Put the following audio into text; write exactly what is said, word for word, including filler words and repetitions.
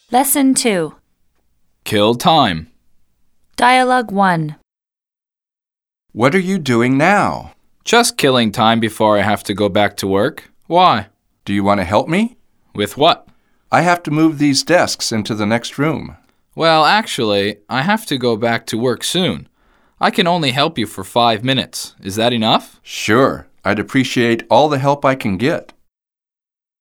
Lesson two. Kill time. Dialogue one. What are you doing now? Just killing time before I have to go back to work. Why? Do you want to help me? With what? I have to move these desks into the next room. Well, actually, I have to go back to work soon. I can only help you for five minutes. Is that enough? Sure. I'd appreciate all the help I can get.